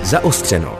Zaostřeno.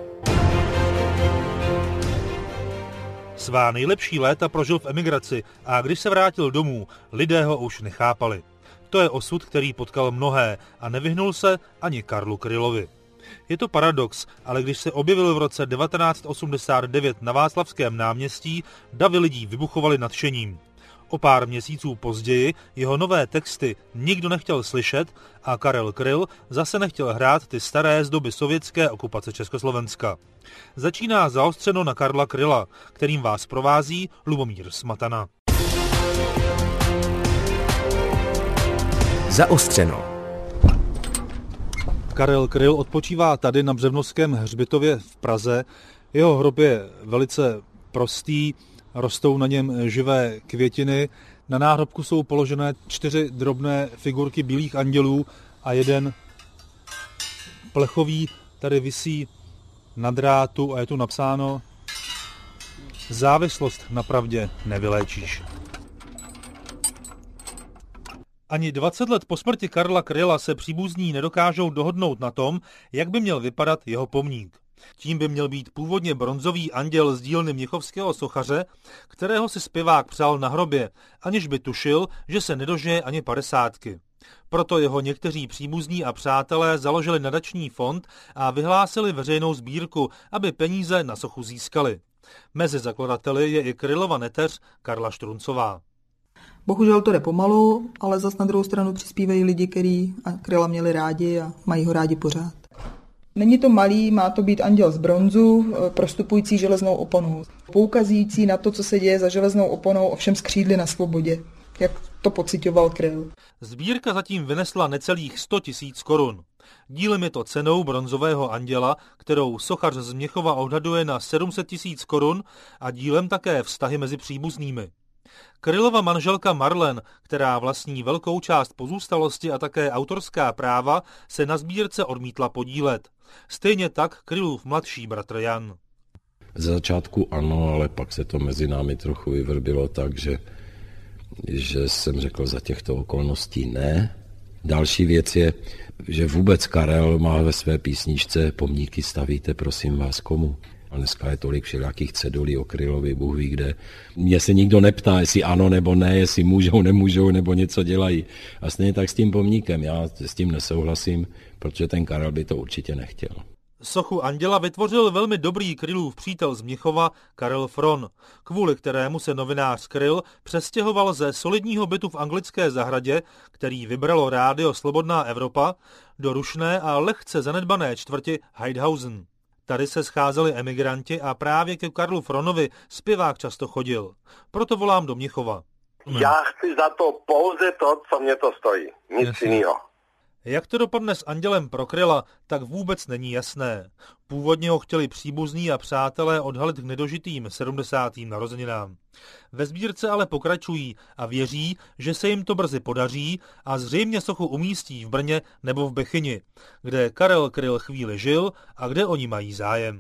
Svá nejlepší léta prožil v emigraci a když se vrátil domů, lidé ho už nechápali. To je osud, který potkal mnohé a nevyhnul se ani Karlu Krylovi. Je to paradox, ale když se objevil v roce 1989 na Václavském náměstí, davy lidí vybuchovaly nadšením. O pár měsíců později jeho nové texty nikdo nechtěl slyšet a Karel Kryl zase nechtěl hrát ty staré z doby sovětské okupace Československa. Začíná Zaostřeno na Karla Kryla, kterým vás provází Lubomír Smatana. Zaostřeno. Karel Kryl odpočívá tady na Břevnovském hřbitově v Praze. Jeho hrob je velice prostý, rostou na něm živé květiny. Na náhrobku jsou položené 4 drobné figurky bílých andělů a jeden plechový tady visí na drátu a je tu napsáno: závislost na pravdě nevyléčíš. Ani 20 let po smrti Karla Kryla se příbuzní nedokážou dohodnout na tom, jak by měl vypadat jeho pomník. Tím by měl být původně bronzový anděl z dílny mnichovského sochaře, kterého si zpěvák přál na hrobě, aniž by tušil, že se nedožije ani 50. Proto jeho někteří příbuzní a přátelé založili nadační fond a vyhlásili veřejnou sbírku, aby peníze na sochu získali. Mezi zakladateli je i Krylova neteř Karla Štruncová. Bohužel to jde pomalu, ale zas na druhou stranu přispívají lidi, kteří Kryla měli rádi a mají ho rádi pořád. Není to malý, má to být anděl z bronzu, prostupující železnou oponou. Poukazující na to, co se děje za železnou oponou, ovšem s křídly na svobodě, jak to pocitoval Kryl. Sbírka zatím vynesla necelých 100 000 korun. Dílem je to cenou bronzového anděla, kterou sochař z Mnichova odhaduje na 700 000 korun a dílem také vztahy mezi příbuznými. Krylova manželka Marlen, která vlastní velkou část pozůstalosti a také autorská práva, se na sbírce odmítla podílet. Stejně tak Krylův mladší bratr Jan. Ze začátku ano, ale pak se to mezi námi trochu vyvrbilo tak, že jsem řekl za těchto okolností ne. Další věc je, že vůbec Karel má ve své písničce pomníky stavíte, prosím vás, komu? A dneska je tolik všelijakých cedulí o Krylovi, Bůh ví kde. Mě se nikdo neptá, jestli ano nebo ne, jestli můžou, nemůžou, nebo něco dělají. A stejně tak s tím pomníkem, já s tím nesouhlasím, protože ten Karel by to určitě nechtěl. Sochu anděla vytvořil velmi dobrý Krylův přítel z Mnichova Karel Fron, kvůli kterému se novinář Kryl přestěhoval ze solidního bytu v anglické zahradě, který vybralo rádio Slobodná Evropa, do rušné a lehce zanedbané čtvrti Heidhausen. Tady se scházeli emigranti a právě ke Karlu Fronovi zpěvák často chodil. Proto volám do Mnichova. Já chci za to pouze to, co mě to stojí. Nic jiného. Jak to dopadne s andělem pro Kryla, tak vůbec není jasné. Původně ho chtěli příbuzní a přátelé odhalit k nedožitým 70. narozeninám. Ve sbírce ale pokračují a věří, že se jim to brzy podaří a zřejmě sochu umístí v Brně nebo v Bechyni, kde Karel Kryl chvíli žil a kde oni mají zájem.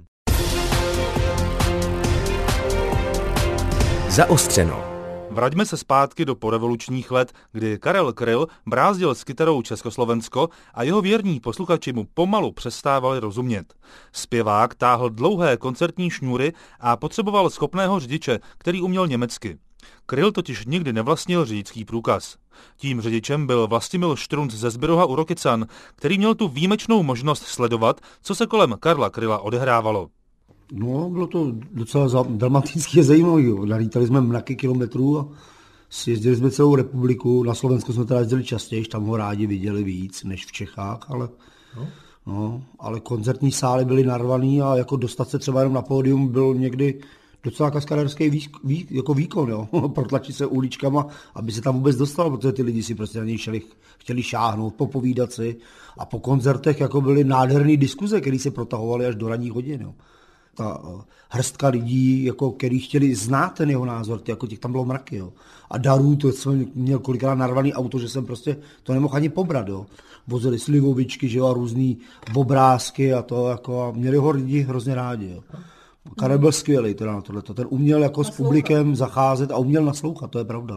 Zaostřeno. Vraťme se zpátky do porevolučních let, kdy Karel Kryl brázdil s kytarou Československo a jeho věrní posluchači mu pomalu přestávali rozumět. Zpěvák táhl dlouhé koncertní šňůry a potřeboval schopného řidiče, který uměl německy. Kryl totiž nikdy nevlastnil řidičský průkaz. Tím řidičem byl Vlastimil Štrunc ze Zbiroha u Rokycan, který měl tu výjimečnou možnost sledovat, co se kolem Karla Kryla odehrávalo. No, bylo to docela dramaticky zajímavé. Nalítali jsme mraky kilometrů a jezdili jsme celou republiku. Na Slovensku jsme teda jezdili častěji, tam ho rádi viděli víc než v Čechách, ale koncertní sály byly narvaný a jako dostat se třeba jenom na pódium byl někdy docela kaskadérský jako výkon, jo. Protlačit se uličkama, aby se tam vůbec dostal, protože ty lidi si prostě na něj chtěli šáhnout, popovídat si a po koncertech jako byly nádherné diskuze, které se protahovaly až do ranních hodin, jo. Ta hrstka lidí, jako, který chtěli znát ten jeho názor, jako těch tam bylo mraky, jo. A darů, to jsem měl kolikrát narvaný auto, že jsem prostě to nemohl ani pobrat, jo. Vozili slivovičky, že jo, a různý obrázky a to, jako, a měli ho lidi hrozně rádi, jo. Karel byl skvělý teda na tohleto. Ten uměl jako s publikem zacházet a uměl naslouchat, to je pravda, no.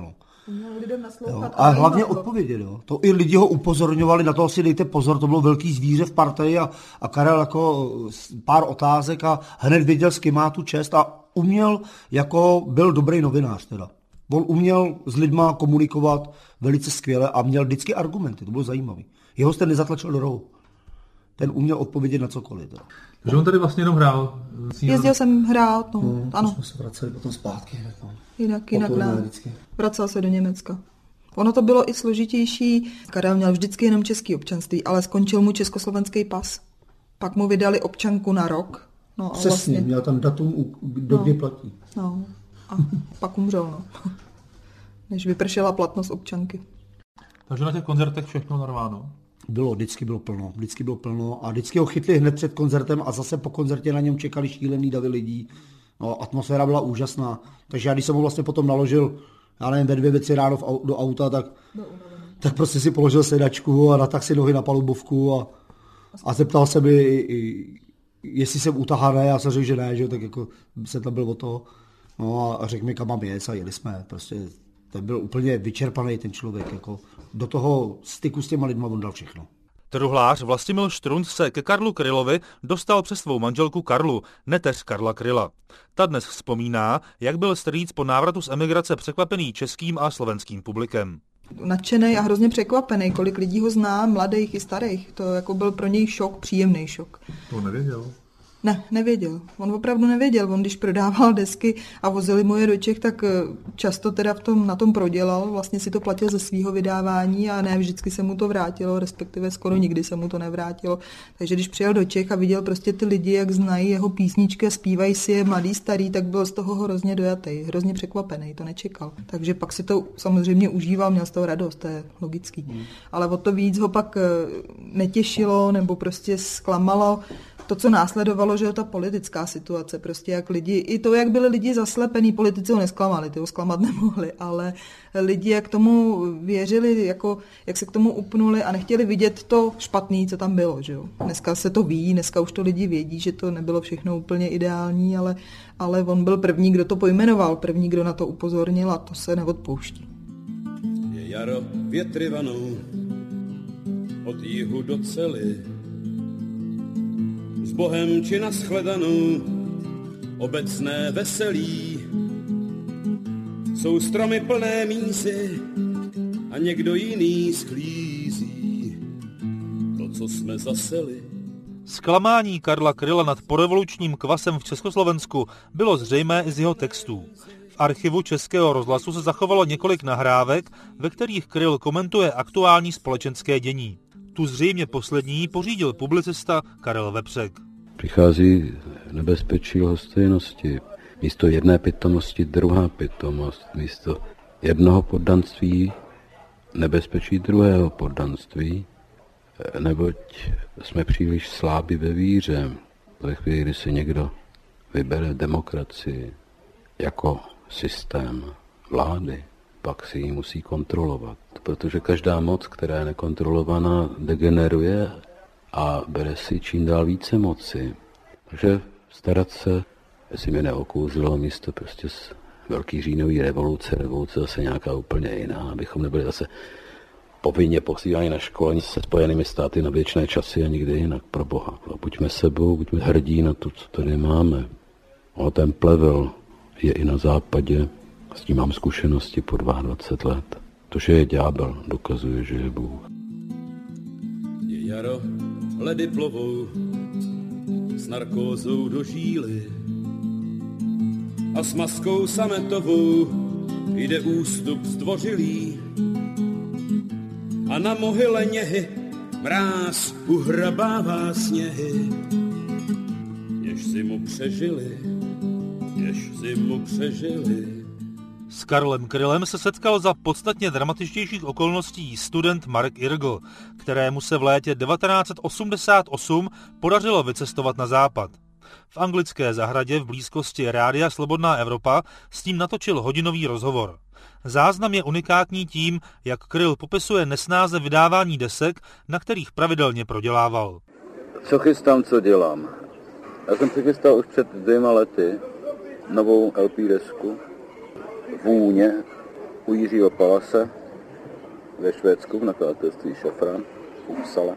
A hlavně odpovědět. Jo. To i lidi ho upozorňovali, na to si dejte pozor, to bylo velký zvíře v partii a Karel jako pár otázek a hned věděl, s kým má tu čest a uměl, jako byl dobrý novinář teda. On uměl s lidma komunikovat velice skvěle a měl vždycky argumenty, to bylo zajímavé. Jeho jste nezatlačil do rohu. Ten uměl odpovědět na cokoliv. Teda. Takže on tady vlastně jenom hrál? Jezdil jsem hrát, ano. Jsme se vraceli potom zpátky. Jinak ne. Vracel se do Německa. Ono to bylo i složitější. Karel měl vždycky jenom český občanství, ale skončil mu československý pas. Pak mu vydali občanku na rok. No, přesně, vlastně... měl tam datum, kdy platí. No, a pak umřel, než vypršela platnost občanky. Takže na těch koncertech všechno narváno? Vždycky bylo plno a vždycky ho chytli hned před koncertem a zase po koncertě na něm čekali šílený davy lidí. No, atmosféra byla úžasná, takže já když jsem ho vlastně potom naložil, já nevím, ve 2 věci ráno do auta, tak prostě si položil sedačku a natáhl si nohy na palubovku a zeptal se mi, jestli jsem utahaný, já jsem řekl, že ne, že tak jako jsem tam byl o toho. No a řekl mi, kam mám jet a jeli jsme, prostě ten byl úplně vyčerpaný ten člověk, jako do toho styku s těma lidma on dal všechno. Truhlář Vlastimil Štrunc se ke Karlu Krylovi dostal přes svou manželku Karlu, neteř Karla Kryla. Ta dnes vzpomíná, jak byl strýc po návratu z emigrace překvapený českým a slovenským publikem. Nadšenej a hrozně překvapený, kolik lidí ho zná, mladých i starých. To jako byl pro něj šok, příjemný šok. To nevěděl. Ne, nevěděl. On opravdu nevěděl. On když prodával desky a vozili mu je do Čech, tak často teda na tom prodělal. Vlastně si to platil ze svého vydávání a ne vždycky se mu to vrátilo, respektive skoro nikdy se mu to nevrátilo. Takže když přijel do Čech a viděl prostě ty lidi, jak znají jeho písničky a zpívají si je mladý, starý, tak byl z toho hrozně dojatý, hrozně překvapený, to nečekal. Takže pak si to samozřejmě užíval, měl z toho radost, to je logický. Ale o to víc ho pak netěšilo nebo prostě zklamalo to, co následovalo, že ta politická situace, prostě jak lidi, i to, jak byli lidi zaslepený, politici ho nesklamali, ty ho zklamat nemohli, ale lidi, jak tomu věřili, jako, jak se k tomu upnuli a nechtěli vidět to špatný, co tam bylo, že jo. Dneska se to ví, dneska už to lidi vědí, že to nebylo všechno úplně ideální, ale on byl první, kdo to pojmenoval, první, kdo na to upozornil a to se neodpouští. Je jaro, větry vanou, od jihu do cely, s Bohem či na shledanou, obecné veselí. Jsou stromy plné mísy a někdo jiný sklízí to, co jsme zaseli. Zklamání Karla Kryla nad porevolučním kvasem v Československu bylo zřejmé i z jeho textů. V archivu Českého rozhlasu se zachovalo několik nahrávek, ve kterých Kryl komentuje aktuální společenské dění. Tu zřejmě poslední pořídil publicista Karel Vepřek. Přichází nebezpečí lhostejnosti. Místo jedné pitomosti druhá pitomost. Místo jednoho poddanství nebezpečí druhého poddanství, neboť jsme příliš slábí ve víře. Ve chvíli, kdy si někdo vybere demokracii jako systém vlády, pak si ji musí kontrolovat. Protože každá moc, která je nekontrolovaná, degeneruje a bere si čím dál více moci. Takže starat se, jestli mě neokouzilo místo prostě z velký říjnový revoluce zase nějaká úplně jiná, abychom nebyli zase povinně posíláni na školení se Spojenými státy na věčné časy a nikdy jinak, pro Boha. A buďme sebou, buďme hrdí na to, co tady máme. O ten plevel je i na západě, s tím mám zkušenosti po 22 let. To, že je ďábel, dokazuje, že je Bůh. Je jaro, ledy plovou s narkózou do žíly a s maskou sametovou jde ústup zdvořilý a na mohyle něhy mráz uhrabává sněhy, jež zimu přežili. S Karlem Krylem se setkal za podstatně dramatičtějších okolností student Marek Irgl, kterému se v létě 1988 podařilo vycestovat na západ. V anglické zahradě v blízkosti Rádia Slobodná Evropa s tím natočil hodinový rozhovor. Záznam je unikátní tím, jak Kryl popisuje nesnáze vydávání desek, na kterých pravidelně prodělával. Co chystám, co dělám? Já jsem přichystal už před 2 lety novou LP desku. Vůně u Jiřího Palase ve Švédsku v nakladatelství Šafrán v Uppsale.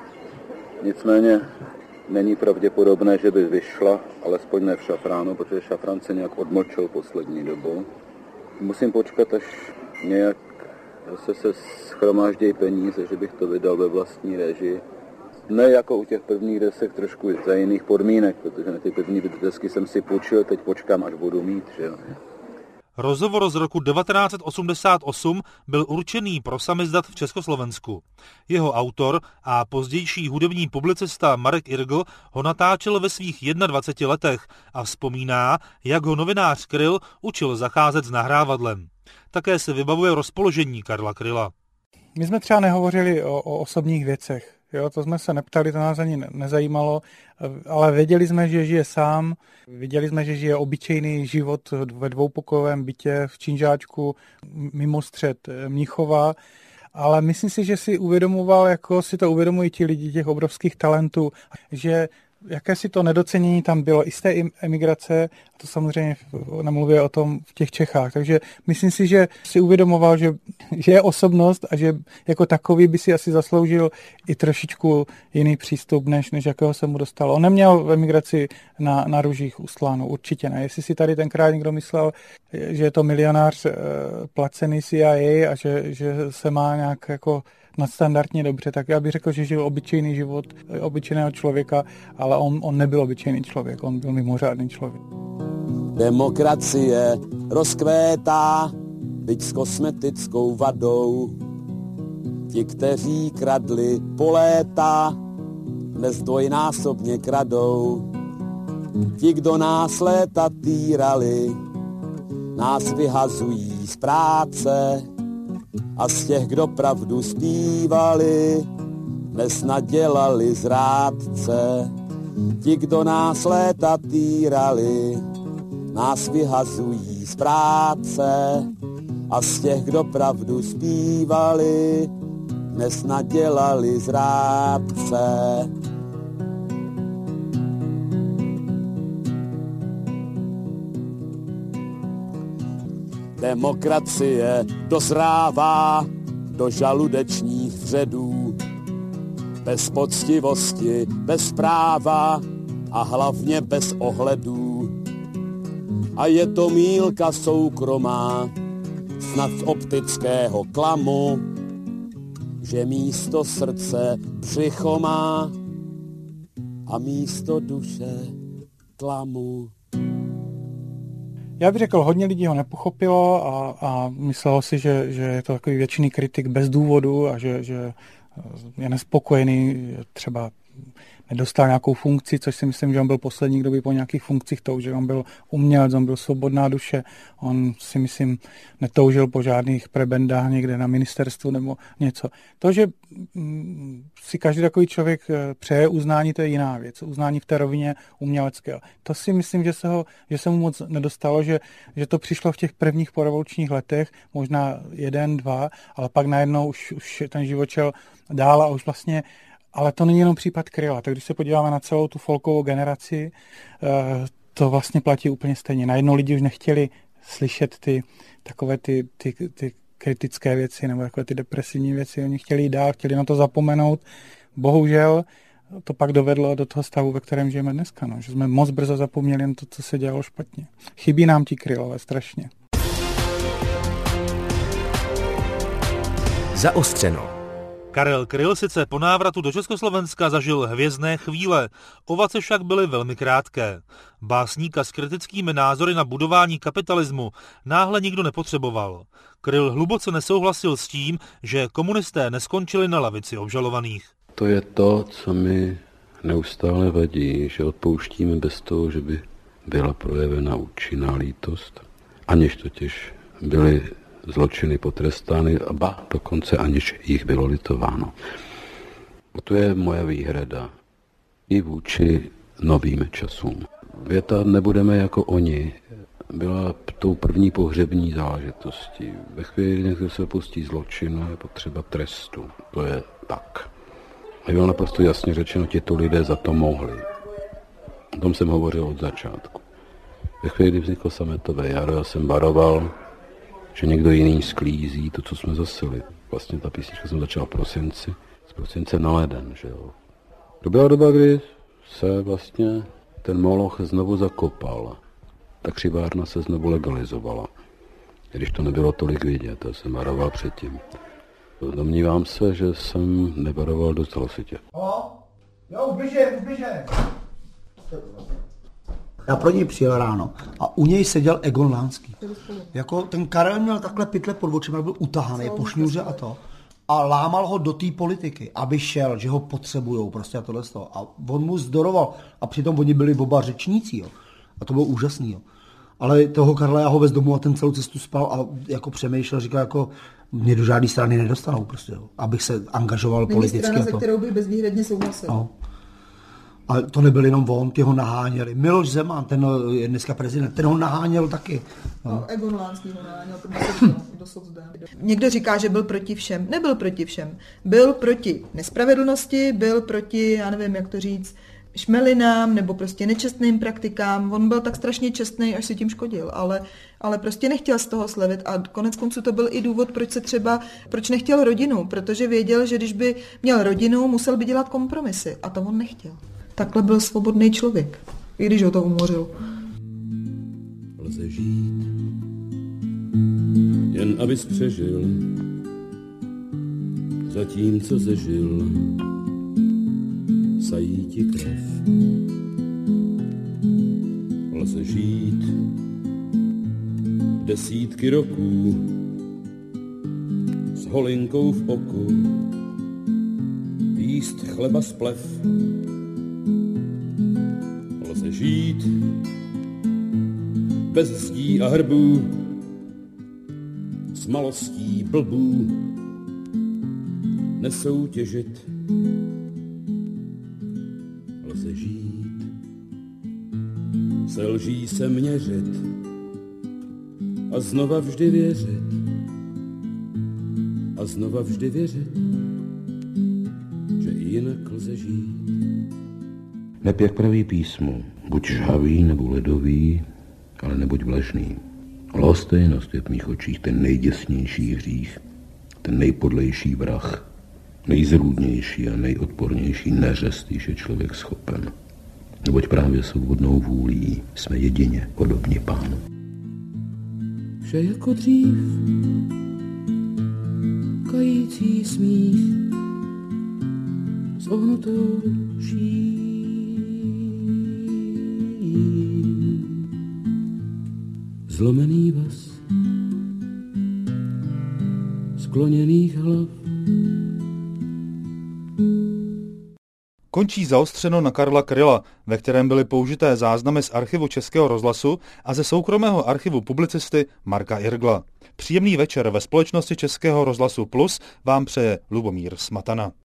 Nicméně není pravděpodobné, že by vyšla, alespoň ne v Šafránu, protože Šafrán se nějak odmlčel poslední dobou. Musím počkat, až nějak se schromáždějí peníze, že bych to vydal ve vlastní režii. Ne jako u těch prvních desek, trošku za jiných podmínek, protože na ty první desky jsem si půjčil, teď počkám, až budu mít, že jo. Rozhovor z roku 1988 byl určený pro samizdat v Československu. Jeho autor a pozdější hudební publicista Marek Irgl ho natáčel ve svých 21 letech a vzpomíná, jak ho novinář Kryl učil zacházet s nahrávadlem. Také se vybavuje rozpoložení Karla Kryla. My jsme třeba nehovořili o osobních věcech. Jo, to jsme se neptali, to nás ani nezajímalo, ale věděli jsme, že žije sám, viděli jsme, že žije obyčejný život ve dvoupokojovém bytě v Činžáčku mimo střed Mnichova, ale myslím si, že si uvědomoval, jako si to uvědomují ti lidi těch obrovských talentů, že jakési to nedocenění tam bylo i z té emigrace, a to samozřejmě nemluvě o tom v těch Čechách. Takže myslím si, že si uvědomoval, že je osobnost a že jako takový by si asi zasloužil i trošičku jiný přístup, než jakého se mu dostalo. On neměl v emigraci na růžích ustláno, určitě ne. Jestli si tady tenkrát někdo myslel, že je to milionář placený CIA a že se má nějak jako nadstandardně dobře, tak já bych řekl, že žil obyčejný život obyčejného člověka, ale on nebyl obyčejný člověk, on byl mimořádný člověk. Demokracie rozkvétá, byť s kosmetickou vadou. Ti, kteří kradli po léta, dnes dvojnásobně kradou. Ti, kdo nás léta týrali, nás vyhazují z práce. A z těch, kdo pravdu zpívali, dnes nadělali zrádce. Ti, kdo nás léta týrali, nás vyhazují z práce. A z těch, kdo pravdu zpívali, dnes nadělali zrádce. Demokracie dozrává do žaludečních vředů. Bez poctivosti, bez práva a hlavně bez ohledů. A je to mýlka soukromá, snad z optického klamu, že místo srdce břicho má a místo duše tlamu. Já bych řekl, hodně lidí ho nepochopilo a myslelo si, že je to takový věčný kritik bez důvodu a že je nespokojený, třeba nedostal nějakou funkci, což si myslím, že on byl poslední, kdo by po nějakých funkcích toužil. On byl umělec, on byl svobodná duše, on si myslím netoužil po žádných prebendách někde na ministerstvu nebo něco. To, že si každý takový člověk přeje uznání, to je jiná věc. Uznání v té rovině uměleckého. To si myslím, že se mu moc nedostalo, že to přišlo v těch prvních porevolučních letech, možná 1, 2, ale pak najednou už ten život šel dál a už vlastně. Ale to není jenom případ Kryla. Tak když se podíváme na celou tu folkovou generaci, to vlastně platí úplně stejně. Najednou lidi už nechtěli slyšet takové ty kritické věci nebo takové ty depresivní věci. Oni chtěli jít dál, chtěli na to zapomenout. Bohužel to pak dovedlo do toho stavu, ve kterém žijeme dneska. No. Že jsme moc brzo zapomněli jen to, co se dělalo špatně. Chybí nám ti Krylové strašně. Zaostřeno. Karel Kryl sice po návratu do Československa zažil hvězdné chvíle, ovace však byly velmi krátké. Básníka s kritickými názory na budování kapitalismu náhle nikdo nepotřeboval. Kryl hluboce nesouhlasil s tím, že komunisté neskončili na lavici obžalovaných. To je to, co mi neustále vadí, že odpouštíme bez toho, že by byla projevena účinná lítost, aniž totiž byly zločiny potrestány, a dokonce aniž jich bylo litováno. To je moje výhrada i vůči novým časům. Věta nebudeme jako oni byla tou první pohřební záležitostí. Ve chvíli, kdy se pustí zločinu, je potřeba trestu. To je tak. A bylo naprosto jasně řečeno, tito lidé za to mohli. O tom jsem hovořil od začátku. Ve chvíli, kdy vzniklo sametové jaro, já jsem varoval, že někdo jiný sklízí to, co jsme zasili. Vlastně ta písnička jsem začala v prosinci, z prosince na leden, že jo. To byla doba, kdy se vlastně ten moloch znovu zakopal. Ta křivárna se znovu legalizovala. Když to nebylo tolik vidět, já jsem varoval předtím. Domnívám se, že jsem nevaroval dost hlasitě. Jo, běžím. Já pro něj přijel ráno a u něj seděl Egon Lánský. Jako ten Karel měl takhle pytle pod očima, byl utahaný po šňůře a to. A lámal ho do té politiky, aby šel, že ho potřebujou prostě a tohle z toho. A on mu zdoroval. A přitom oni byli oba řečníci, jo. A to bylo úžasný, jo. Ale toho Karla já ho vez domů a ten celou cestu spal a jako přemýšlel, říkal jako mě do žádné strany nedostanou prostě, jo. Abych se angažoval politicky. Není strana, se kterou by bezvýhradně souhlasil. No. Ale to nebyl jenom on, ty ho naháněli. Miloš Zeman, ten je dneska prezident, ten ho naháněl taky. No. Egon Lánský ho naháněl do socdem. Někdo říká, že byl proti všem. Nebyl proti všem. Byl proti nespravedlnosti, byl proti, já nevím, jak to říct, šmelinám nebo prostě nečestným praktikám. On byl tak strašně čestný, až si tím škodil, ale prostě nechtěl z toho slevit a konec konců to byl i důvod, proč nechtěl rodinu, protože věděl, že když by měl rodinu, musel by dělat kompromisy a to on nechtěl. Takhle byl svobodný člověk, i když ho to umořil. Lze žít, jen abys přežil, zatímco zežil, sají ti krev. Lze žít desítky roků s holinkou v oku, jíst chleba z plev. Lze žít bez zdí a hrbů, s malostí blbů, nesoutěžit. Lze žít, se lží se měřit a znova vždy věřit. A znova vždy věřit, že i jinak lze žít. Neb jak praví písmo, buď žhavý nebo ledový, ale nebuď vlažný. Lhostejnost je v mých očích ten nejděsnější hřích, ten nejpodlejší vrah, nejzrůdnější a nejodpornější neřest, když je člověk schopen. Neboť právě svobodnou vůlí jsme jedině podobní Pánu. Vše jako dřív, kající smích s ohnutou ší. Zlomený vaz skloněných hlav. Končí Zaostřeno na Karla Kryla, ve kterém byly použité záznamy z archivu Českého rozhlasu a ze soukromého archivu publicisty Marka Irgla. Příjemný večer ve společnosti Českého rozhlasu Plus vám přeje Lubomír Smatana.